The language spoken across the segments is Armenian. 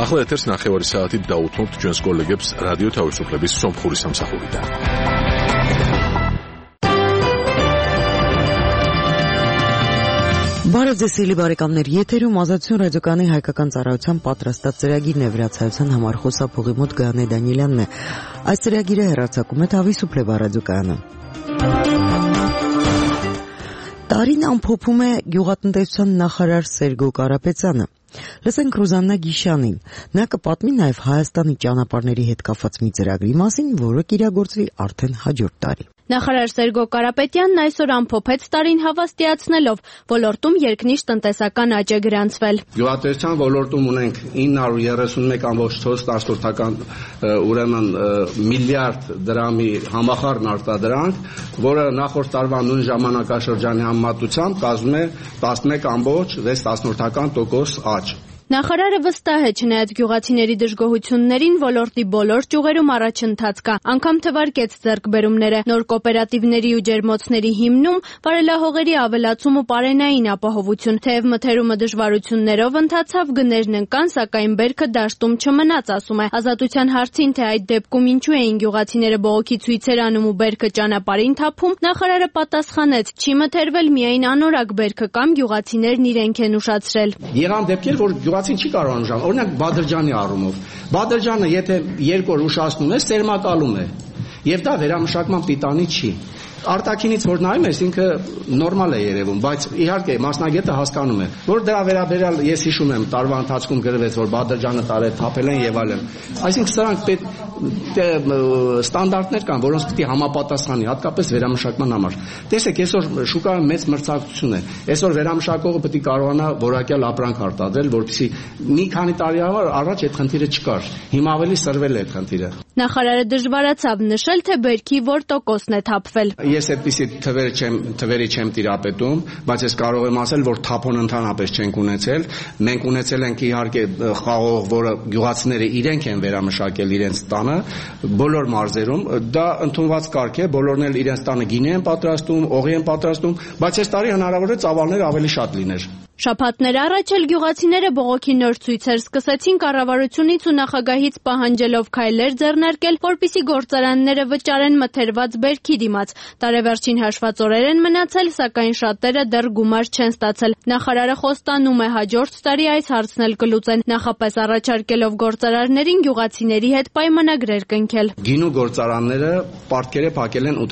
ახლა ეთერს ნახევარი საათით დაუთმობთ ჩვენს კოლეგებს რადიო თავისუფლების სომხური სამსახურიდან. Բարեձեսելի բարեկամներ, եթերում ազատություն ռադիոկայանի հայկական ծառայության պատրաստած ծրագի նվիրացայության համար խոսափողի մոտ Գայանե Դանիելյանն է։ Այս ծրագիրը հեռարձակում է Თავისუფლება ռադիոկայանը։ Տարին ամփոփում է գյուղատնտեսության նախարար Սերգո Կարապետյանը։ Լսենք Ռուզաննա Գիշյանին։ Նա կպատմի նաև Հայաստանի ճանապարհների հետ կապված մի ծրագրի մասին, որը կիրագործվի արդեն հաջորդ տարի։ Նախարար Սերգո Կարապետյանն այսօր ամփոփեց տարին հավաստիացնելով ոլորտում երկնիշ տնտեսական աճ է գրանցվել։ Գյուղատնտեսության ոլորտում ունենք 931.4 ուրեմն միլիարդ դրամի համախառն արտադրանք, որը նախորդ տարվա նույն ժամանակաշրջանի համեմատությամբ կազմում է 11.6% աճ։ Նախարարը վստահ է, չնայած գյուղացիների դժգոհություններին, ոլորտի բոլոր ճյուղերում առաջընթաց կա, անգամ թվարկեց ձեռքբերումները, նոր կոոպերատիվների ու ջերմոցների հիմնում, վարելահողերի ավելացում ու պարենային ապահովություն, թեև մթերումը դժվարություններով ընթացավ, գներն ընկան, սակայն բերքը դաշտում չմնաց, ասում է։ Ազատության հարցին, թե այդ դեպքում ինչու էին գյուղացիները բողոքի ցույցեր անում ու բերքը ճանապարհին թափում, նախարարը պատասխանեց, չի մթերվել միայն անորակ բերքը կամ գյուղացիներն իրենք են ուշացրել։ Եղան դեպքեր, որ գյուղացին չի կարող ուշալ, օրինակ Բադրջանի առումով։ Բադրջանը եթե 2 օր ուշացնում է, սերմակալում է։ Եվ դա վերամշակման պիտանի չի։ Արտաքինից որ նայում ես, ինքը նորմալ է երևում, բայց իհարկե մասնագետը հասկանում է, որ դրա վերաբերյալ ես հիշում եմ տարվա ընթացքում գրվեց, որ Բադրջանը տարել թափել են եւ այլն։ Այսինքն սրանք ստանդարտներ կան, որոնց պետք է համապատասխանի, հատկապես վերամշակման համար։ Տեսեք, այսօր շուկայում մեծ մրցակցություն է։ Այսօր վերամշակողը պետք է կարողանա որակյալ ապրանք արտադրել, որպեսզի մի քանի տարի առաջ այդ խնդիրը չկար։ Հիմա ավելի սրվել է այդ խնդիրը։ Նախարարը դժվարացավ նշել, թե բերքի որ տոկոսն է թափվել։ Ես այդպիսի թվերի չեմ տիրապետում, բայց ես կարող եմ ասել, որ թափոն ընդհանրապես չենք ունեցել։ Մենք ունեցել ենք իհարկե խաղող, որը գյուղացիները իրենք են վերամշակել իրենց տանը, բոլոր մարզերում, դա ընդունված կարգ է, բոլորն էլ իրենց տանը գինի են պատրաստում, օղի են պատրաստում, բայց այս տարի հնարավոր է ծավալները ավելի շատ լիներ։ Շաբաթներ առաջ էլ գյուղացիները բողոքի նոր ցույցեր սկսեցին կառավարությունից ու նախագահից պահանջելով քայլեր ձեռնարկել, որպեսզի գործարանները վճարեն մթերված բերքի դիմաց։ Տարեվերջին հաշված օրեր են մնացել, սակայն շատերը դեռ գումար չեն ստացել։ Նախարարը խոստանում է հաջորդ տարի այս հարցն էլ կլուծեն, նախապես առաջարկելով գործարարներին գյուղացիների հետ պայմանագրեր կնքել։ Գինու գործարանները պարտքերը փակել են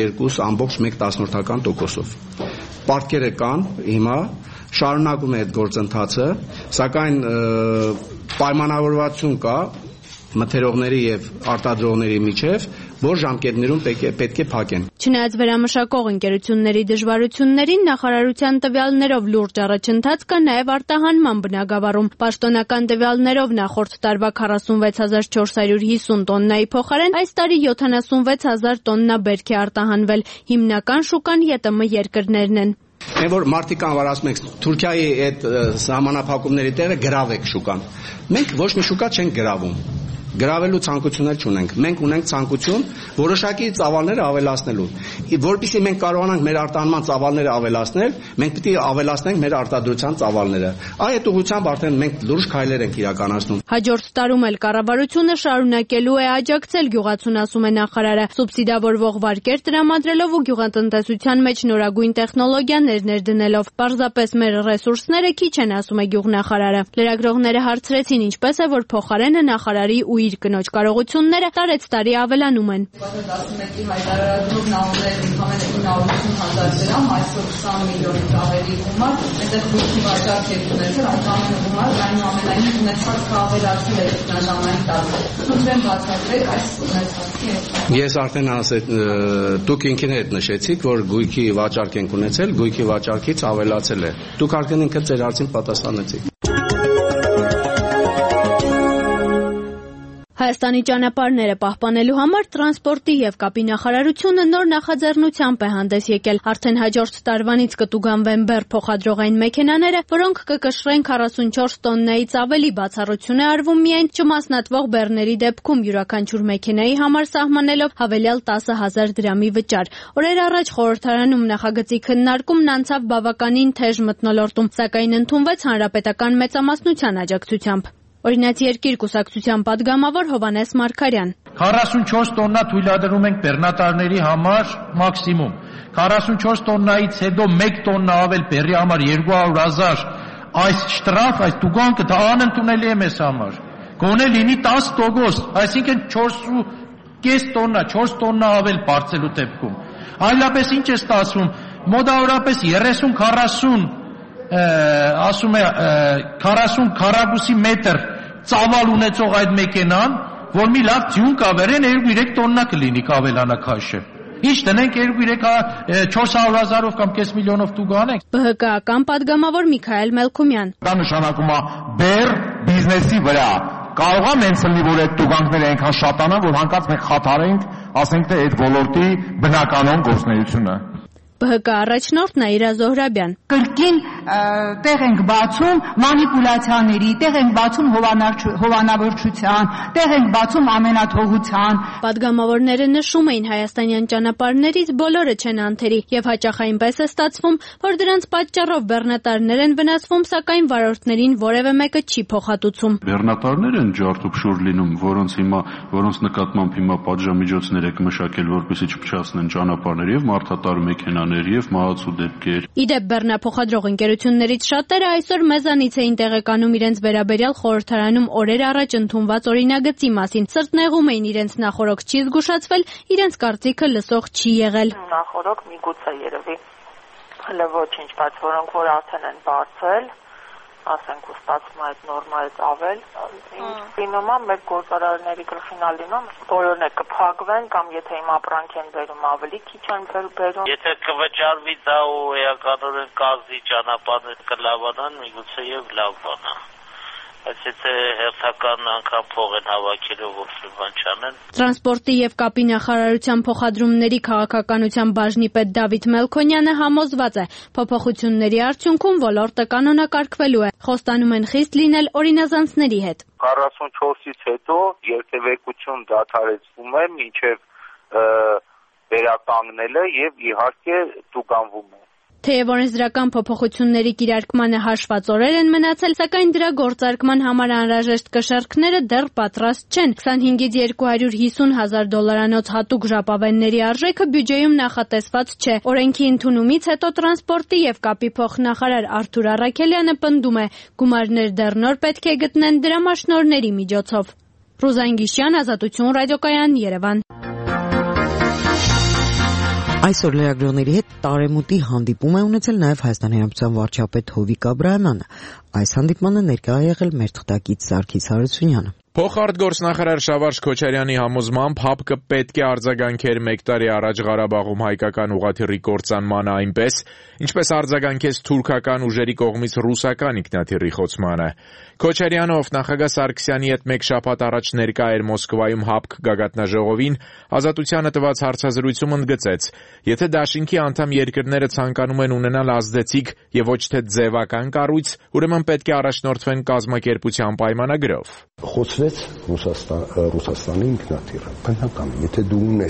82.1%-ով։ Պարտքերը կան հիմա շարունակում է այդ գործընթացը, սակայն պայմանավորվածություն կա մթերողների եւ արտադրողների միջև, որ ժամկետներում պետք է փակեն։ Չնայած վերամշակող ընկերությունների դժվարություններին, նախարարության տվյալներով լուրջ առաջընթաց կա նաեւ արտահանման բնագավառում։ Պաշտոնական տվյալներով նախորդ տարվա 46450 տոննայի փոխարեն այս տարի 76000 տոննա բերք է արտահանվել։ Հիմնական շուկան ԵՏՄ երկրներն են։ Այն որ մարդիկ անվար ասում ենք Թուրքիայի այդ սահմանափակումների տեղը գրավեք շուկան։ Մենք ոչ մի շուկա չենք գրավում։ Գրավելու ցանկություններ չունենք։ Մենք ունենք ցանկություն որոշակի ծավալները ավելացնելու։ Որպեսզի մենք կարողանանք մեր արտահանման ծավալները ավելացնել, մենք պետք է ավելացնենք մեր արտադրության ծավալները։ Այդ ուղղությամբ արդեն մենք լուրջ քայլեր ենք իրականացնում։ Հաջորդ տարում էլ կառավարությունը շարունակելու է աջակցել գյուղացուն, ասում է նախարարը, սուբսիդավորվող վարկեր տրամադրելով ու գյուղատնտեսության մեջ նորագույն տեխնոլոգիաներ ներդնելով։ Պարզապես մեր ռեսուրսները քիչ են, ասում է գյուղնախարարը։ Լրագրողները հարցրեցին, ինչպես է, որ փոխարենը նախարարի ու իր կնոջ կարողությունները տարեցտարի ավելանում են։ 11-ի հայտարարելով նա ուներ ընդամենը 980,000 դրամ, այսօր 20 միլիոն ավելի գումար, այդտեղ բուժի վաճառք է ունեցել, այնուամենայնիվ գումար, այնուամենայնիվ ունեցածքը ավելացել է ժամանակի տակ։ Խնդրեմ բացատրեք այս ունեցածի հետ։ Ես արդեն դուք ինքներդ նշեցիք, որ գույքի վաճառք ենք ունեցել, գույքի վաճառքից ավելացել է։ Դուք արդեն ինքը ձեր հարցին պատասխանեցիք։ Հայաստանի ճանապարհները պահպանելու համար տրանսպորտի եւ կապի նախարարությունը նոր նախաձեռնությամբ է հանդես եկել։ Արդեն հաջորդ տարվանից կտուգանվեն բեռ փոխադրողային մեքենաները, որոնք կկշռեն 44 տոննայից ավելի։ Բացառություն է արվում միայն չմասնատվող բեռների դեպքում, յուրաքանչյուր մեքենայի համար սահմանելով հավելյալ 10,000 դրամի վճար։ Օրեր առաջ խորհրդարանում նախագծի քննարկումն անցավ բավականին թեժ մթնոլորտում, սակայն ընդունվեց հանրապետական մեծամասնության աջակցությամբ։ Օրինաց երկիր կուսակցության պատգամավոր Հովհաննես Մարգարյան 44 տոննա թույլատրում ենք բեռնատարների համար մաքսիմում 44 տոննայից հետո 1 տոննա ավել բեռի համար 200,000 այս շտրաֆ, այս տուգանքը դա անընդունելի է մեզ համար գոնե լինի 10%, այսինքն 4,5 տոննա 4 տոննա ավել բարձելու դեպքում այլապես ինչ է ստացվում մոտավորապես 30-40 ասում է 40 քառակուսի մետր ծավալ ունեցող այդ մեքենան որ մի լավ ձյուն կավերեն 2-3 տոննա կլինի կավելանա քաշը Ինչ տնենք 400,000-ով կամ կես միլիոնով տուգանենք ԲՀԿ-ական պատգամավոր Միքայել Մելքումյան Դա նշանակում է բեր բիզնեսի վրա Կարող է մենս լինի, որ այդ տուգանքները այնքան շատանան, որ հանկարծ մենք խաթարենք, ասենք թե այդ ոլորտի բնականոն գործունեությունը ԲՀԿ առաջնորդ Նաիրա Զոհրաբյան Կրկին տեղ ենք բացում մանիպուլյացիաների, տեղ ենք բացում հովանավորչության, տեղ ենք բացում ամենաթողության Պատգամավորները նշում էին հայաստանյան ճանապարհներից բոլորը չեն անթերի եւ հաճախ այնպես է ստացվում, որ դրանց պատճառով բեռնատարներ են վնասվում, սակայն վարորդներին որևէ մեկը չի փոխհատուցում Բեռնատարներ են ջարդուփշուր լինում, որոնց նկատմամբ հիմա պատժամիջոցներ եք մշակել, որպեսզի չփչացնեն ճանապարհները եւ մարդատար մեքենա եւ մահացու դեպքեր։ Իդեպ բեռնափոխադրող ընկերություններից շատերը այսօր մեզանից էին տեղեկանում իրենց վերաբերյալ խորհրդարանում օրեր առաջ ընդունված օրինագծի մասին։ Սրտնեղում էին իրենց նախորոք չի զգուշացվել, իրենց կարծիքը լսող չի եղել։ Նախորոք միգուցե երևի հələ ոչինչ, բայց որոնք որ արդեն են բարձել, ասենք ու ստացվում այդ նորմայից ավել, ինչ լինում է մեր գործարարների գլխին ալինում, բոլորն է կփակվեն կամ եթե իմ ապրանք են բերում ավելի քիչ են բերում։ Եթե կվճարվի դա ու էականորեն կազդի ճանապարհներ կլավանան, միգուցե եւ լավ բան է։ Բայց եթե հերթական անգամ փող են հավաքելու ոչ մի բան չանեն։ Տրանսպորտի եւ կապի նախարարության փոխադրումների քաղաքականության բաժնի պետ Դավիթ Մելքոնյանը համոզված է, փոփոխությունների արդյունքում ոլորտը կանոնակարգվելու է։ Խոստանում են խիստ լինել օրինազանցների հետ։ 44-ից հետո երթևեկություն դադարեցվում է մինչև վերականգնելը եւ իհարկե տուգանվում է։ Թեև օրենսդրական փոփոխությունների կիրարկմանը հաշված օրեր են մնացել, սակայն դրա գործարկման համար անհրաժեշտ կշեռքները դեռ պատրաստ չեն։ 25-ից 250,000 դոլարանոց հատուկ ժապավենների արժեքը բյուջեում նախատեսված չէ։ Օրենքի ընդունումից հետո տրանսպորտի եւ կապի փոխնախարար Արթուր Առաքելյանը պնդում է, գումարներ դեռ նոր պետք է գտնեն դրամաշնորհների միջոցով։ Ռուզան Գիշյան, Ազատություն ռադիոկայան, Երևան։ Այսօր լրագրողների հետ տարեմուտի հանդիպում է ունեցել նաև Հայաստանի Հանրապետության վարչապետ Հովիկ Աբրահամյանը։ Այս հանդիպմանը ներկա է եղել մեր թղթակից Սարգիս Հարությունյանը։ Փոխարտգործնախարար Շավարժ Քոչարյանի համոզմամբ ՀԱՊԿ պետք է արձագանքեր 1 տարի առաջ Ղարաբաղում հայկական ուղղաթիռի կործանմանը այնպես, ինչպես արձագանքեց թուրքական ուժերի կողմից ռուսական ինքնաթիռի խոցմանը։ Քոչարյանը ով նախագահ Սարգսյանի հետ 1 շաբաթ առաջ ներկա էր Մոսկվայում ՀԱՊԿ գագաթնաժողովին, Ազատությանը տված հարցազրույցում ընդգծեց. եթե դաշինքի անդամ երկրները ցանկանում են ունենալ ազդեցիկ եւ ոչ թե ձևական կառույց, ուրեմն պետք է առաջնորդվեն կազմակերպության պայմանագրով։ Խոցվեց Ռուսաստանի ինքնաթիռը, բնական է, եթե դու ունես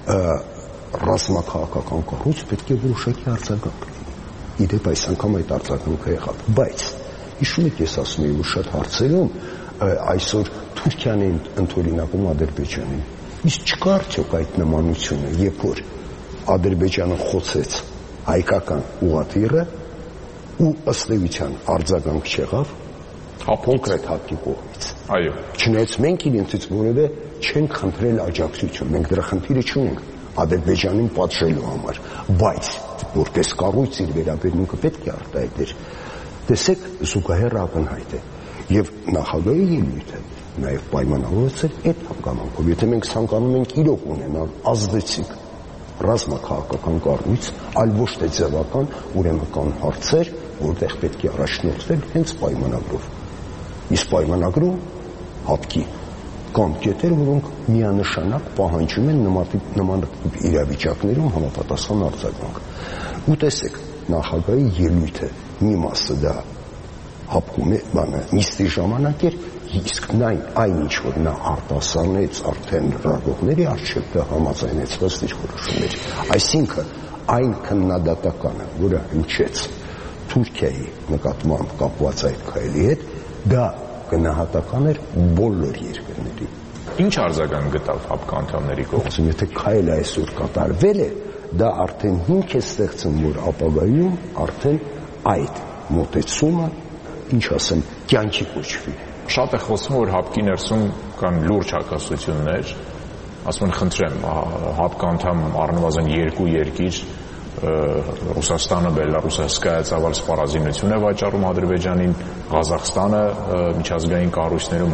ռազմաքաղաքական կառույց, պետք է որոշակի արձագանք լինի։ Իդեպ այս անգամ այդ արձագանքը եղավ, բայց հիշում եք, ես ասում եմ, որ շատ հարցերում այսօր Թուրքիան է ընդօրինակում Ադրբեջանին։ Իսկ չկա արդյոք այդ նմանությունը, երբ որ Ադրբեջանը խոցեց հայկական ուղղաթիռը ու ըստ էության արձագանք չեղավ կոնկրետ ՀԱՊԿ-ի կողմից։ Այո։ Չնայած մենք իրենցից որևէ չենք խնդրել աջակցություն, մենք դրա խնդիրը չունենք Ադրբեջանին պատժելու համար, բայց որպես կառույց իր վերաբերմունքը պետք է արտահայտեր։ Տեսեք, զուգահեռ ակնհայտ է եւ նախագահի ելույթը նաեւ պայմանավորվել այդ հանգամանքով։ Եթե մենք ցանկանում ենք իրոք ունենալ ազդեցիկ ռազմաքաղաքական կառույց, այլ ոչ թե ձևական, ուրեմն կան հարցեր, որտեղ պետք է առաջնորդվել հենց պայմանագրով։ Իսկ պայմանագրում ՀԱՊԿ-ի կան կետեր, որոնք միանշանակ պահանջում են նմանատիպ իրավիճակներում համապատասխան արձագանք։ Ու տեսեք, նախագահի ելույթը մի մասը դա ՀԱՊԿ-ում նիստի ժամանակ էր, իսկ այն ինչ որ նա արտասանեց արդեն լրագրողների առջև դա համաձայնեցված դիրքորոշումներ։ Այսինքն այն քննադատականը, որը հնչեց Թուրքիայի նկատմամբ կապված այդ քայլի հետ, դա գնահատական էր բոլոր երկրների։ Ինչ արձագանք գտավ ՀԱՊԿ անդամների կողմից։ Եթե քայլը այսօր կատարվել է, դա արդեն հիմք է ստեղծում, որ ապագայում արդեն այդ մոտեցումը, ինչ ասեմ, կյանքի կոչվի։ Շատ է խոսում, որ ՀԱՊԿ-ի ներսում կան լուրջ հակասություններ, ասում են խնդրեմ, ՀԱՊԿ անդամ առնվազն 2 երկիր Ռուսաստանը, Բելարուսը հսկայածավալ սպառազինություն է վաճառում Ադրբեջանին, Ղազախստանը միջազգային կառույցներում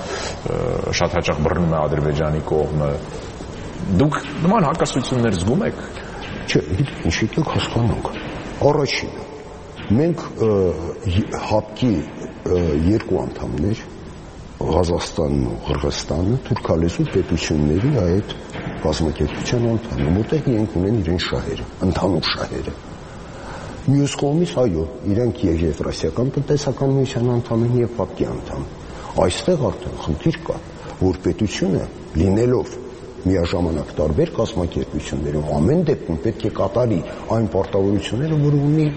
շատ հաճախ բռնում է Ադրբեջանի կողմը։ Դուք նման հակասություններ զգում եք։ Չէ, ինչ եկեք հասկանանք։ Առաջինը, մենք ՀԱՊԿ-ի 2 անդամներ Ղազախստանն ու Ղրղստանը թուրքալեզու պետությունների այդ կազմակերպության անդամ, որտեղ իրենք ունեն իրենց շահերը, ընդհանուր շահերը։ Մյուս կողմից, այո, իրենք եւ Եվրասիական տնտեսական միության անդամ են եւ ՀԱՊԿ-ի անդամ։ Այստեղ արդեն խնդիր կա, որ պետությունը լինելով միաժամանակ տարբեր կազմակերպություններով ամեն դեպքում պետք է կատարի այն պարտավորությունները, որ ունի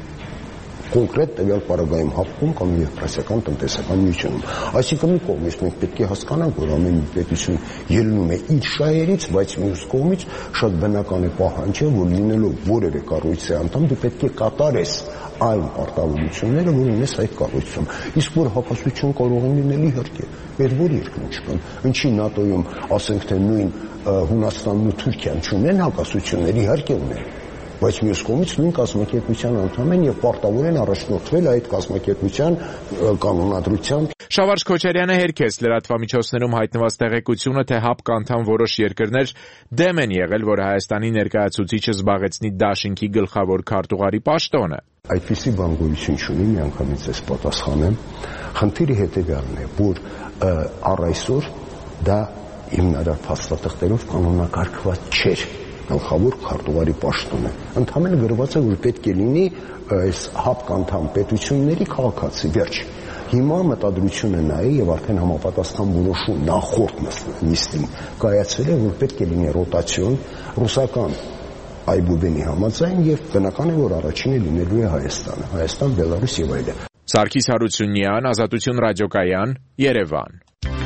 կոնկրետ տվյալ պարագայում ՀԱՊԿ-ում կամ Եվրասիական տնտեսական միությունում։ Այսինքն մի կողմից մենք պետք է հասկանանք, որ ամեն պետություն ելնում է իր շահերից, բայց մյուս կողմից շատ բնական է պահանջը, որ լինելով որևէ կառույցի անդամ դու պետք է կատարես այն պարտավորությունները, որ ունես այդ կառույցում։ Իսկ որ հակասություն կարող է լինել իհարկե, այդ որ երկրում չկան։ Ինչի ՆԱՏՕ-ում, ասենք թե նույն Հունաստանն ու Թուրքիան չունեն հակասություններ, իհարկե ունեն։ Բայց մյուս կողմից նույն կազմակերպության անդամ են եւ պարտավոր են առաջնորդվել այդ կազմակերպության կանոնադրությամբ։ Շավարժ Քոչարյանը հերքեց լրատվամիջոցներում հայտնված տեղեկությունը, թե ՀԱՊԿ անդամ որոշ երկրներ դեմ են եղել, որ Հայաստանի ներկայացուցիչը զբաղեցնի դաշինքի գլխավոր քարտուղարի պաշտոնը։ Այդպիսի բան գոյություն չունի, միանգամից ես պատասխանեմ։ Խնդիրը հետեւյալն է, որ առ այսօր դա հիմնարար փաստաթղթերով կանոնակարգված չէր գլխավոր քարտուղարի պաշտոնը։ Ընդհանրապես գրված է, որ պետք է լինի այս ՀԱՊԿ անդամ պետությունների քաղաքացի, վերջ։ Հիմա մտադրությունը նա է եւ արդեն համապատասխան որոշում նախորդ նիստին կայացել է, որ պետք է լինի ռոտացիոն ռուսական այբուբենի համաձայն եւ բնական է, որ առաջինը լինելու է Հայաստանը, Հայաստան, Բելարուս եւ այլն։ Սարգիս Հարությունյան, Ազատություն ռադիոկայան, Երևան։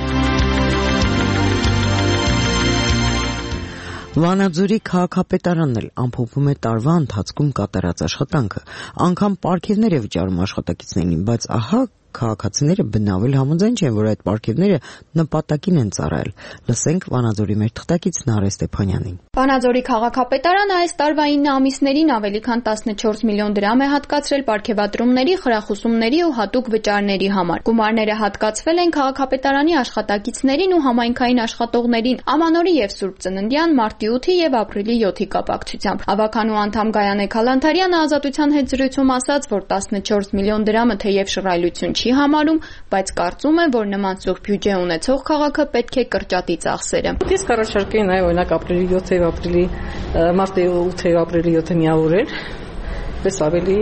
Վանաձորի քաղաքապետարանն էլ ամփոփում է տարվա ընթացքում կատարած աշխատանքը, անգամ պարգևներ է վճարում աշխատակիցներին, բայց ահա քաղաքացիները բնավել համաձայն չեն, որ այդ պարգևները նպատակին են ծառայել։ Լսենք Վանաձորի մեր թղթակից Նարէ Ստեփանյանին։ Վանաձորի քաղաքապետարանը այս տարվա 9 ամիսներին ավելի քան 14 միլիոն դրամ է հատկացրել պարգևատրումների, խրախուսումների ու հատուկ վճարների համար։ Գումարները հատկացվել են քաղաքապետարանի աշխատակիցներին ու համայնքային աշխատողներին Ամանորի եւ Սուրբ Ծննդյան, մարտի 8-ի եւ ապրիլի 7-ի կապակցությամբ։ Ավականու անդամ Գայանե Քալանթարյանը Ազատության հետ զրույցում ասաց, որ 14 միլիոն դրամը թեև շռայլություն չի համարում, բայց կարծում է, որ նման ծուղ բյուջե ունեցող քաղաքը պետք է կրճատի ծախսերը։ Իսկ առաջարկեին այ օրինակ ապրիլի 7-ը, ապրիլի մարտի 8-ը, ապրիլի 7-ը միավորել, պես ավելի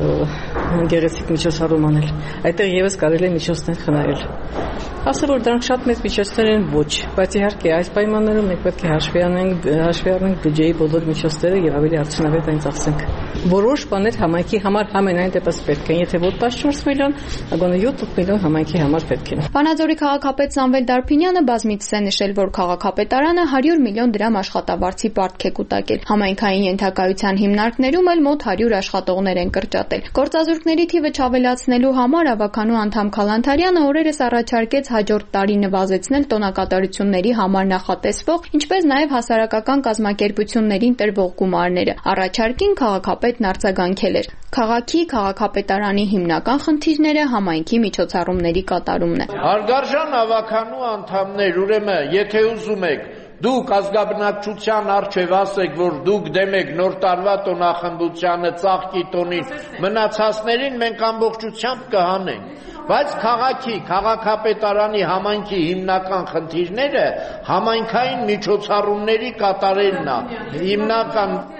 գեղեցիկ միջոցառում անել։ Այդտեղ եւս կարելի է միջոցներ խնայել։ Ասել որ դրանք շատ մեծ միջոցներ են, ոչ, բայց իհարկե այս պայմաններում մենք պետք է հաշվի առնենք բյուջեի բոլոր միջոցները եւ ավելի արդյունավետ այն ծախսենք։ Որոշ բաներ համայնքի համար ամենայն դեպս պետք են, եթե ոչ 14 միլիոն, agone 7 միլիոն համայնքի համար պետք են։ Վանաձորի քաղաքապետ Սամվել Դարփինյանը բազմիցս է նշել, որ քաղաքապետարանը 100 միլիոն դրամ աշխատավարձի պարտք է կուտակել։ Համայնքային ենթակայության հիմնարկներում էլ մոտ 100 աշխատողներ են կրճատել։ Գործազուրկների թիվը չավելացնելու համար ավականու անդամ Քալանթարյանը օրերս առաջարկեց հաջորդ տարի նվազեցնել տոնակատարությունների համար նախատեսվող, ինչպես նաև հասարակական կազմակերպություններին տրվող գումարները։ Առաջարկին քաղաքապետն արձագանքել էր։ Քաղաքի քաղաքապետարանի հիմնական խնդիրները համայնքի միջոցառումների կատարումն է։ Հարգարժան ավականու անդամներ, ուրեմն, եթե ուզում եք դուք ազգաբնակչության առջև ասեք, որ դուք դեմ եք նոր տարվա տոնախմբությանը, ծաղկի տոնին, մնացածներին մենք ամբողջությամբ կհանենք։ Բայց քաղաքապետարանի համայնքի հիմնական խնդիրները համայնքային միջոցառումների կատարելն է։ Հիմնական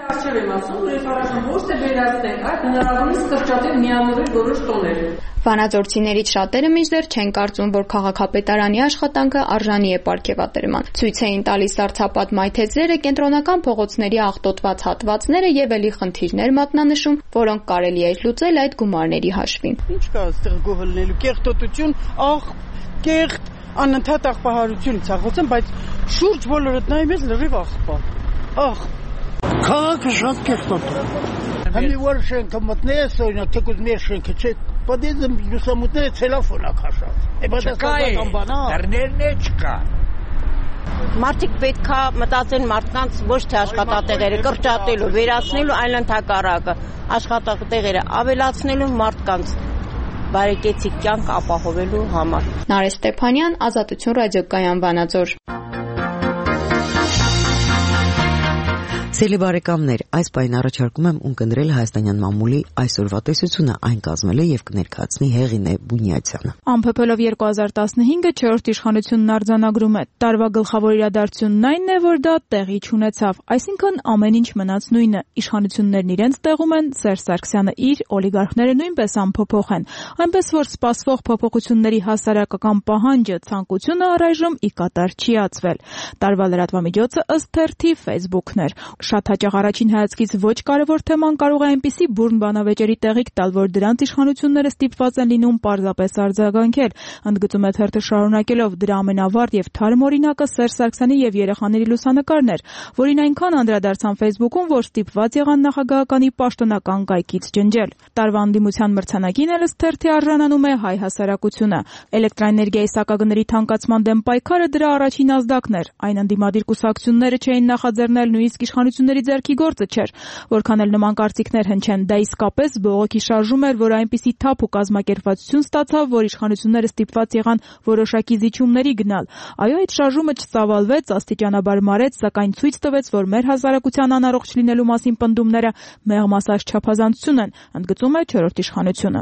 Արժև եմ ասում, որ ես առաջին ոչ թե վերացնենք, այլ հնարավորինս կրճատել միավորել որոշ տոներ։ Վանաձորցիներից շատերը մինչդեռ չեն կարծում, որ քաղաքապետարանի աշխատանքը արժանի է պարգևատրման։ Ցույց էին տալիս սառցապատ մայթեզրերը, կենտրոնական փողոցների աղտոտված հատվածները եւ ելի խնդիրներ մատնանշում, որոնք կարելի է լուծել այդ գումարների հաշվին։ Ինչ կա այստեղ գողլնելու կեղտոտություն, կեղտ, անընդհատ աղբահարություն ցախոցն, բայց շուրջ բոլորդ նայում ես լրիվ աղբա։ Քաղաքը շատ կեղտոտ է։ Հəmի որ շենքը մտնես, օրինակ թեկուզ մեր շենքը չէ, պատիզը լուսամուտները ցելոֆոնա քաշած։ Չկա, դռներն է չկա։ Մարդիկ պետքա մտածեն մարդկանց ոչ թե աշխատատեղերը կրճատելու, վերացնելու, այլ ընդհակառակը աշխատատեղերը ավելացնելու մարդկանց բարեկեցիկ կյանք ապահովելու համար։ Նարէ Ստեփանյան, Ազատություն ռադիոկայան, Վանաձոր։ Սիրելի բարեկամներ, այս պայն առաջարկում եմ ունկնդրել հայաստանյան մամուլի այսօրվա տեսությունը, այն կազմել է եւ կներկայացնի Հեղինե Բունյացյանը։ Ամփոփելով 2015-ը 4-րդ իշխանությունն արձանագրում է. տարվա գլխավոր իրադարձությունն այն է, որ դա տեղի չունեցավ, այսինքն ամեն ինչ մնաց նույնը։ Իշխանություններն իրենց տեղում են, Սերժ Սարգսյանը իր, օլիգարխները նույնպես անփոփոխ են։ Այնպես որ սպասվող փոփոխությունների հասարակական պահանջը, ցանկությունը առայժմ ի կատար չի ածվել։ Տարվա լրատվամիջոցը ըստ թերթի Facebook-ն էր։ Շատ հաճախ առաջին հայացքից ոչ կարևոր թեման կարող է այնպիսի բուրն բանավեճերի տեղիք տալ, որ դրանց իշխանությունները ստիպված են լինում պարզապես արձագանքել, ընդգծում է թերթը շարունակելով դրա ամենավառ եւ թարմ օրինակը Սերժ Սարգսյանի եւ երեխաների լուսանկարն էր, որին այնքան անդրադարձան Facebook-ում, որ ստիպված եղան նախագահականի պաշտոնական կայքից ջնջել։ Տարվա անդիմության մրցանակին էլ ըստ թերթի արժանանում է հայ հասարակությունը։ Էլեկտրաէներգիայի սակագների թանկացման դեմ պայքարը դրա առաջին ազդակն էր։ Այն ընդդիմադիր կուսակցությունները չէին նախաձեռնել, նույնիսկ իշխանությունների ձեռքի գործը չէր, որքան էլ նման կարծիքներ հնչեն, դա իսկապես բողոքի շարժում էր, որ այնպիսի թափ ու կազմակերպվածություն ստացավ, որ իշխանությունները ստիպված եղան որոշակի զիջումների գնալ։ Այո, այդ շարժումը չծավալվեց, աստիճանաբար մարեց, սակայն ցույց տվեց, որ մեր հասարակության անառողջ լինելու մասին պնդումները մեղմ ասած չափազանցություն են, ընդգծում է 4-րդ իշխանությունը։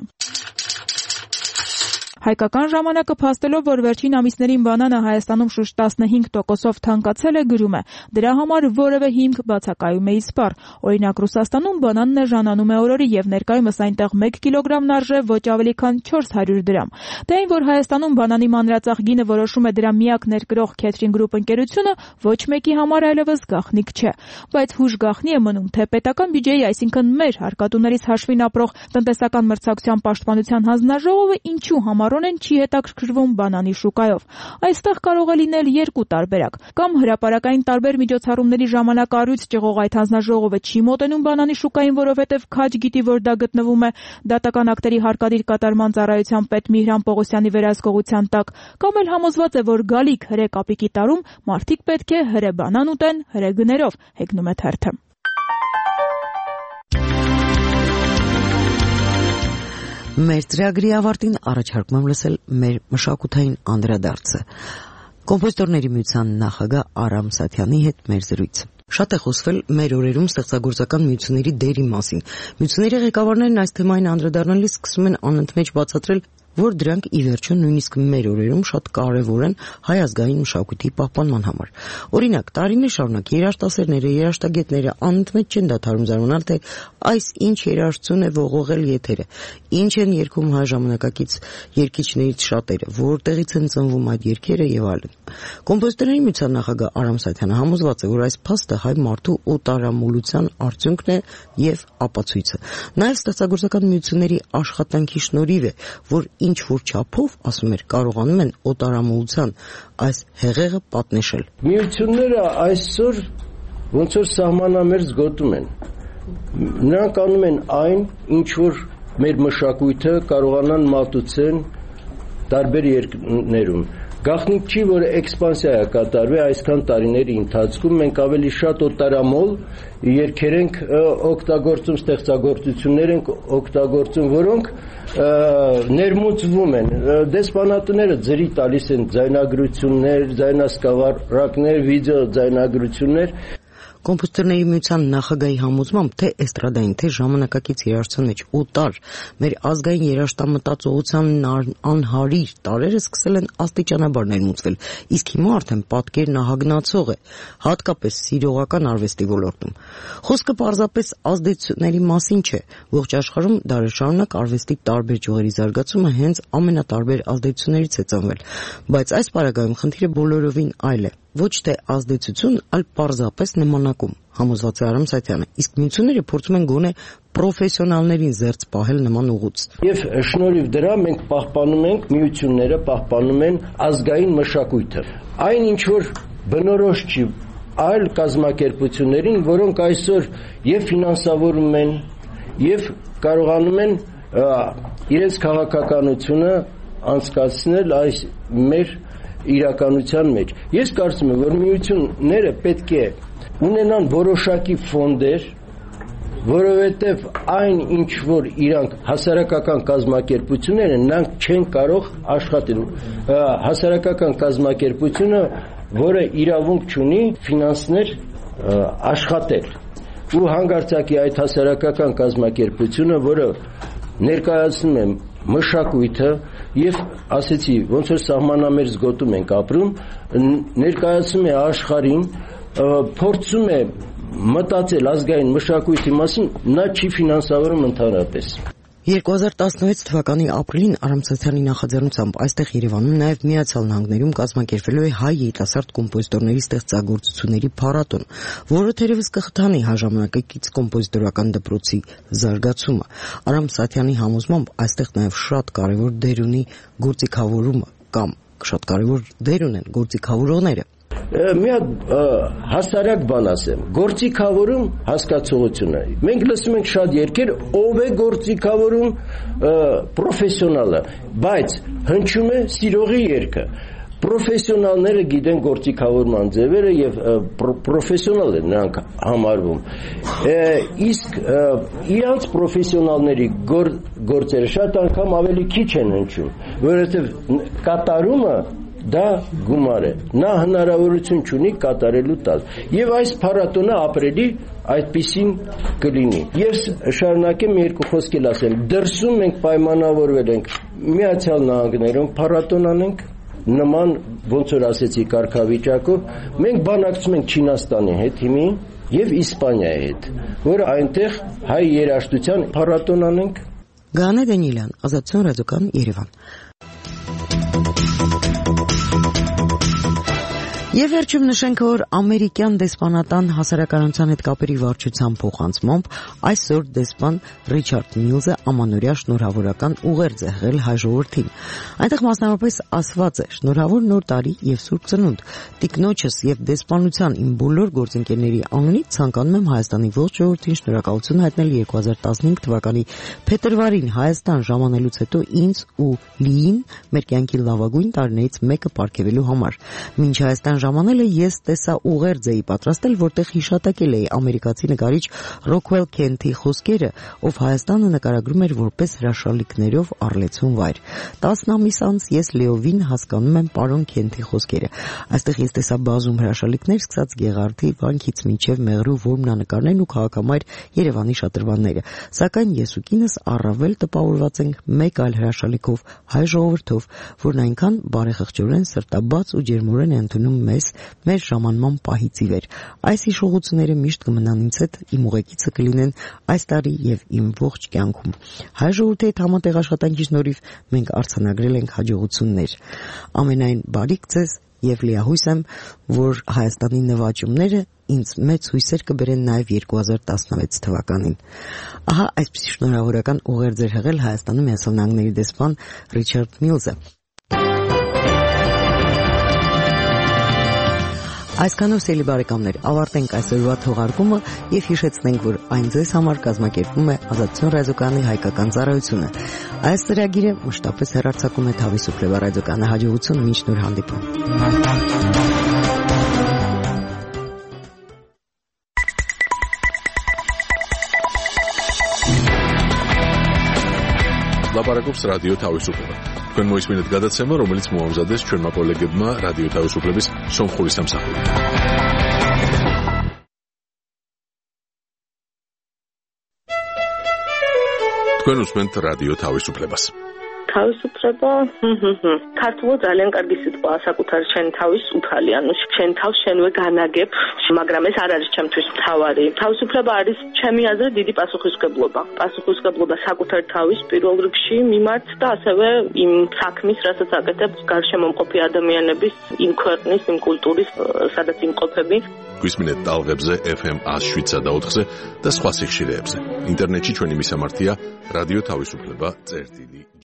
Հայկական ժամանակը փաստելով, որ վերջին ամիսներին բանանը Հայաստանում շուրջ 15%-ով թանկացել է, գրում է. դրա համար որևէ հիմք բացակայում է իսպառ։ Օրինակ Ռուսաստանում բանանն էժանանում է օրորի եւ ներկայումս այնտեղ 1 կիլոգրամն արժե ոչ ավելի քան 400 դրամ։ Դե այն, որ Հայաստանում բանանի մանրածախ գինը որոշում է դրա միակ ներկրող Քեթրին գրուպ ընկերությունը, ոչ մեկի համար այլևս գաղտնիք չէ։ Բայց հուժ գաղտնի է մնում, թե պետական բյուջեի, այսինքն մեր հարկատուներից հաշվին ապրող տնտեսական մրցակցության պաշտպանության հանձնաժողովը ինչու համար չի հետաքրքրվում բանանի շուկայով։ Այստեղ կարող է լինել երկու տարբերակ։ Կամ հրապարակային տարբեր միջոցառումների ժամանակ առյուծ ճղող այդ հանձնաժողովը չի մոտենում բանանի շուկային, որովհետև քաջ գիտի, որ դա գտնվում է դատական ակտերի հարկադիր կատարման ծառայության պետ Միհրան Պողոսյանի վերահսկողության տակ, կամ էլ համոզված է, որ գալիք հրե կապիկի տարում մարդիկ պետք է հրե բանան ուտեն հրե գներով, հեգնում է թերթը։ Մեր ծրագրի ավարտին առաջարկում եմ լսել մեր մշակութային անդրադարձը։ Կոմպոզիտորների միության նախագահ Արամ Սաթյանի հետ մեր զրույցը։ Շատ է խոսվել մեր օրերում ստեղծագործական միությունների դերի մասին։ Միությունների ղեկավարներն այս թեմային անդրադառնալիս սկսում են անընդմեջ բացատրել, որ դրանք ի վերջո նույնիսկ մեր օրերում շատ կարևոր են հայ ազգային մշակույթի պահպանման համար։ Օրինակ, տարիներ շարունակ երաժշտասերները, երաժշտագետները անընդմեջ չեն դադարում զարմանալ, թե այս ինչ երաժշտություն է ողողել եթերը, ինչ են երգում հայ ժամանակակից երգիչներից շատերը, որտեղից են ծնվում այդ երգերը եւ այլն։ Կոմպոզիտորների միության նախագահ Արամ Սաթյանը համոզված է, որ այս փաստը հայ մարդու օտարամոլության արդյունքն է եւ ապացույցը։ Նաեւ ստեղծագործական միությունների աշխատանքի շնորհիվ է, որ ինչ որ չափով, ասում էր, կարողանում են օտարամոլության այս հեղեղը պատնեշել։ Միությունները այսօր ոնց որ սահմանամերձ գոտում են։ Նրանք անում են այն, ինչ որ մեր մշակույթը կարողանան մատուցեն տարբեր երկրներում։ Գաղտնիք չի, որ էքսպանսիա է կատարվի այսքան տարիների ընթացքում, մենք ավելի շատ օտարամոլ երգեր ենք օգտագործում, ստեղծագործություններ ենք օգտագործում, որոնք ներմուծվում են։ Դեսպանատները ձրի տալիս են ձայնագրություններ, ձայնասկավառակներ, վիդեո ձայնագրություններ։ Կոմպոզիտորների միության նախագահի համոզմամբ թե էստրադային, թե ժամանակակից երաժշտության մեջ 8 տար մեր ազգային երաժշտամտածողության անհարիր տարերը սկսել են աստիճանաբար ներմուծվել, իսկ հիմա արդեն պատկերն ահագնացող է, հատկապես սիրողական արվեստի ոլորտում։ Խոսքը պարզապես ազդեցությունների մասին չէ, ողջ աշխարհում դարեր շարունակ արվեստի տարբեր ճյուղերի զարգացումը հենց ամենատարբեր ազդեցություններից է ծնվել, բայց այս պարագայում խնդիրը բոլորովին այլ է։ Ոչ թե ազդեցություն, այլ պարզապես նմանակում, համոզված է Արամ Սաթյանը, իսկ միությունները փորձում են գոնե պրոֆեսիոնալներին զերծ պահել նման ուղուց։ Եվ շնորհիվ դրա մենք պահպանում ենք միությունները, պահպանում են ազգային մշակույթը։ Այն ինչ որ բնորոշ չի այլ կազմակերպություններին, որոնք այսօր եւ ֆինանսավորում են, եւ կարողանում են իրենց քաղաքականությունը անցկացնել այս մեր իրականության մեջ։ Ես կարծում եմ, որ միությունները պետք է ունենան որոշակի ֆոնդեր, որովհետև այն ինչ որ իրանք հասարակական կազմակերպությունները նրանք չեն կարող աշխատել։ Հասարակական կազմակերպությունը, որը իրավունք չունի ֆինանսներ աշխատել։ Ու հանգարցակի այդ հասարակական կազմակերպությունը, որը ներկայացնում է մշակույթը եւ ասեցի ոնց որ սահմանամերձ գոտում ենք ապրում, ներկայացում է աշխարհին, փորձում է մտածել ազգային մշակույթի մասին, նա չի ֆինանսավորում ընդհանրապես։ 2016 թվականի ապրիլին Արամ Սաթյանի նախաձեռնությամբ այստեղ Երևանում նաև Միացյալ Նահանգներում կազմակերպվելու է հայ երիտասարդ կոմպոզիտորների ստեղծագործությունների փառատոն, որը թերևս կխթանի ժամանակակից կոմպոզիտորական դպրոցի զարգացումը։ Արամ Սաթյանի համոզմամբ այստեղ նաև շատ կարևոր դեր ունի գործիքավորումը կամ շատ կարևոր դեր ունեն գործիքավորողները։ Մի հատ հասարակ բան ասեմ, գործիքավորում հասկացողությունը։ Մենք լսում ենք շատ երգեր, ով է գործիքավորում պրոֆեսիոնալը, բայց հնչում է սիրողի երգը։ Պրոֆեսիոնալները գիտեն գործիքավորման ձևերը եւ պրոֆեսիոնալ են նրանք համարվում։ Իսկ իրանց պրոֆեսիոնալների գործերը շատ անգամ ավելի քիչ են հնչում, որովհետեւ կատարումը դա գումար է, նա հնարավորություն չունի կատարելու տալ եւ այս փառատոնը ապրելի այդպիսին կլինի։ Ես շարունակեմ երկու խոսք էլ ասեմ, դրսում մենք պայմանավորվել ենք Միացյալ Նահանգներում փառատոն անենք նման ոնց որ ասեցի կարգավիճակով, մենք բանակցում ենք Չինաստանի հետ հիմի եւ Իսպանիայի հետ, որ այնտեղ հայ երաժշտության փառատոն անենք։ Գանե Դանիելյան, Ազատություն ռադիոկան, Երևան։ Եվ վերջում նշենք, որ ամերիկյան դեսպանատան հասարակայնության հետ կապերի վարչության փոխանցմամբ այսօր դեսպան Ռիչարդ Միլզը ամանորյա շնորհավորական ուղերձ է հղել հայ ժողովրդին։ Այնտեղ մասնավորապես ասված է. «Շնորհավոր նոր տարի եւ Սուրբ Ծնունդ։ Տիկնոջս եւ դեսպանության իմ բոլոր գործընկերների անունից ցանկանում եմ Հայաստանի ողջ ժողովրդին շնորհակալություն հայտնել 2015 թվականի փետրվարին Հայաստան ժամանելուց հետո ինձ ու Լիին մեր կյանքի լավագույն տարիներից մեկը պարգևելու համար։ Մինչ Հայաստան ժամանելը ես տեսա ուղերձ էի պատրաստել, որտեղ հիշատակել էի ամերիկացի նկարիչ Ռոքվել Քենթի խոսքերը, ով Հայաստանը նկարագրում էր որպես հրաշալիքներով առլեցուն վայր։ 10 ամիս անց ես լիովին հասկանում եմ պարոն Քենթի խոսքերը։ Այստեղ ես տեսա բազում հրաշալիքներ, սկսած Գեղարդի վանքից մինչև Մեղրու որմնանկարներն ու քաղաքամայր Երևանի շատրվանները։ Սակայն ես ու կինս առավել տպավորված ենք մեկ այլ հրաշալիքով, հայ ժողովրդով, որն այնքան բարեխղճորեն, սրտաբաց ու ջերմորեն է ընդունում մեզ մեր ժամանման պահից ի վեր։ Այս հիշողությունները միշտ կմնան ինձ հետ, իմ ուղեկիցը կլինեն այս տարի եւ իմ ողջ կյանքում։ Հայ ժողովրդի հետ համատեղ աշխատանքի շնորհիվ մենք արձանագրել ենք հաջողություններ։ Ամենայն բարիք ձեզ եւ լիահույս եմ, որ Հայաստանի նվաճումները ինձ մեծ հույսեր կբերեն նաեւ 2016 թվականին։ Ահա այսպիսի շնորհավորական ուղերձ էր հղել Հայաստանում Միացյալ Նահանգների դեսպան Ռիչարդ Միլզը։ Այսքանով սիրելի բարեկամներ, ավարտենք այսօրվա թողարկումը եւ հիշեցնենք, որ այն ձեզ համար կազմակերպվում է Ազատություն ռադիոկայանի հայկական ծառայությունը։ Այս ծրագիրը մշտապես հեռարձակում է Թավիսու Ֆլեվա ռադիոկայանի հաջողություն մինչ նոր հանդիպում։ Լապարակոպս ռադիո Թավիսուփլեվա։ Քննույթ մինուտ գադացեմը, რომელიც մոամզադես չորմապոլեգդմա ռադիո Թավիսուփլեվիս սոմխորիսամ սախորի։ თქვენ უსმენთ რადიო თავისუფლებას. თავისუფლება ქართულად ძალიან კარგი სიტყვაა საკუთარი შენი თავის უფალი, ანუ შენ თავს შენვე განაგებ, მაგრამ ეს არ არის ჩემთვის მთავარი. თავისუფლება არის ჩემი აზრით დიდი პასუხისმგებლობა. პასუხისმგებლობა საკუთარი თავის პირველ რიგში მიმართ და ასევე იმ საქმის, რასაც აკეთებს გარშემო მყოფი ადამიანების, იმ ქვეყნის, იმ კულტურის, სადაც იმყოფები. გვისმინეთ ტალღებზე FM 107.4-ზე და სხვა სიხშირეებზე. ინტერნეტში ჩვენი მისამართია რადიო თავისუფლება.gr